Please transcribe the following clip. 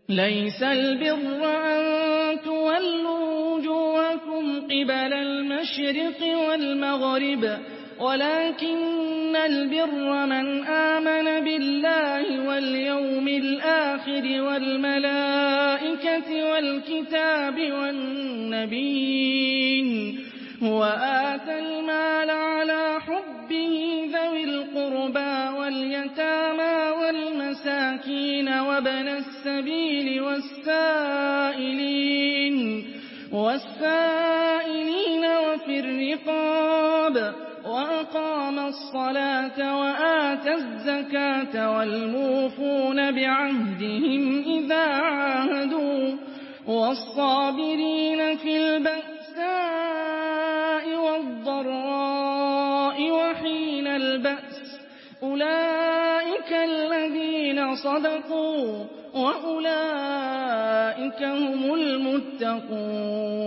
لَيْسَ الْبِرَّ أَن تُوَلُّوا وُجُوهَكُمْ قِبَلَ الْمَشْرِقِ وَالْمَغْرِبِ وَلَٰكِنَّ الْبِرَّ مَنْ آمَنَ بِاللَّهِ وَالْيَوْمِ الْآخِرِ وَالْمَلَائِكَةِ وَالْكِتَابِ وَالنَّبِيِّينَ وَآتَى الْمَالَ عَلَىٰ حُبِّهِ ذَوِي الْقُرْبَىٰ وَالْيَتَامَىٰ وَالْمَسَاكِينَ وَابْنَ السَّبِيلِ وَالسَّائِلِينَ وَفِي الرِّقَابِ وَأَقَامَ الصَّلَاةَ وَآتَى الزَّكَاةَ وَالْمُوفُونَ بِعَهْدِهِمْ إِذَا عَاهَدُوا وَالصَّابِرِينَ فِي الْبَأْسَاءِ وَالضَّرَّاءِ وَحِينَ الْبَأْسِ ۗ أُولَٰئِكَ الَّذِينَ صَدَقُوا ۖ وَأُولَٰئِكَ هُمُ الْمُتَّقُونَ